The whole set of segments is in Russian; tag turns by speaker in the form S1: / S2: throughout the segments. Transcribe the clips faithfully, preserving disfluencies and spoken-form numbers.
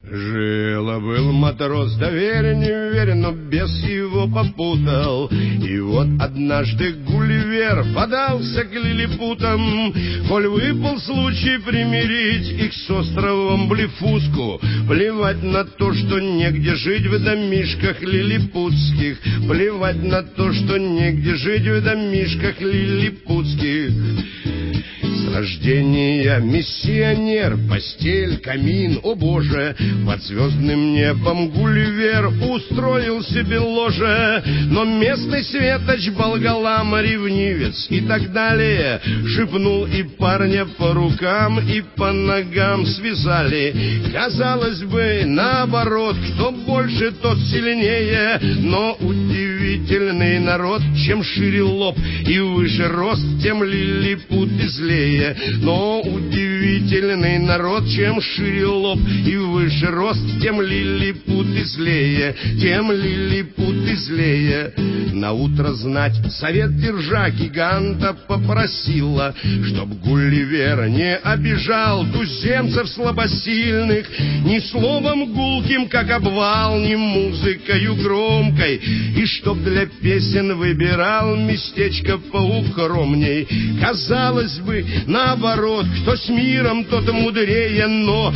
S1: Жил-был матрос, доверен, не уверен, но бес его попутал. И вот однажды Гулливер подался к лилипутам. Коль выпал случай примирить их с островом Блефуску, плевать на то, что негде жить в домишках лилипутских, плевать на то, что негде жить в домишках лилипутских. С рождения миссионер, постель, камин, о боже, под звездным небом Гулливер устроил себе ложе. Но местный светоч, Болгалам, ревнивец и так далее, шепнул, и парня по рукам и по ногам связали. Казалось бы, наоборот, кто больше, тот сильнее, но удивительный народ, чем шире лоб и выше рост, тем лилипуты злее. Но удивительный народ, чем шире лоб и выше рост, тем лилипуты злее, тем лилипуты злее. Наутро знать совет держа гиганта попросила, чтоб Гулливер не обижал туземцев слабосильных ни словом гулким, как обвал, ни музыкою громкой, и чтоб для песен выбирал местечко поукромней. Казалось бы, наоборот, кто с миром, тот мудрее, но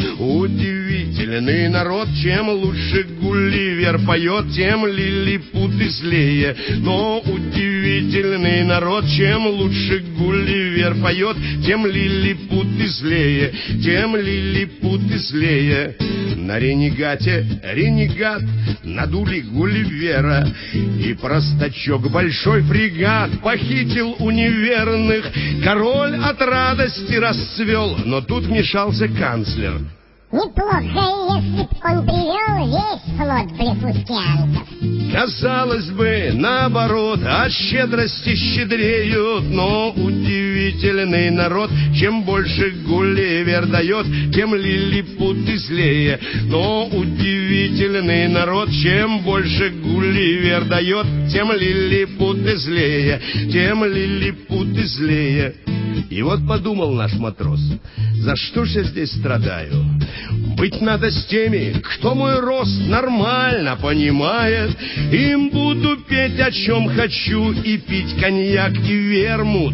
S1: удивительный народ, чем лучше Гулливер поет, тем лилипуты злее. Но удивительный народ, чем лучше Гулливер поет, тем лилипуты злее, тем лилипуты злее. На ренегате ренегат надули Гулливера, и простачок большой фрегат похитил у неверных. Король от радости расцвел, но тут вмешался канцлер.
S2: Неплохо, если б он привел весь флот блефускианцев.
S1: Казалось бы, наоборот, от щедрости щедреют, но удивительный народ, чем больше Гулливер дает, тем лилипуты злее. Но удивительный народ, чем больше Гулливер дает, тем лилипуты злее, тем лилипуты злее. И вот подумал наш матрос, за что ж я здесь страдаю? Быть надо с теми, кто мой рост нормально понимает. Им буду петь, о чем хочу, и пить коньяк и вермут.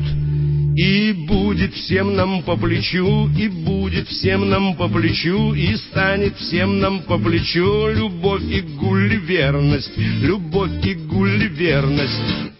S1: И будет всем нам по плечу, и будет всем нам по плечу, и станет всем нам по плечу любовь и гулливерность, любовь и гулливерность.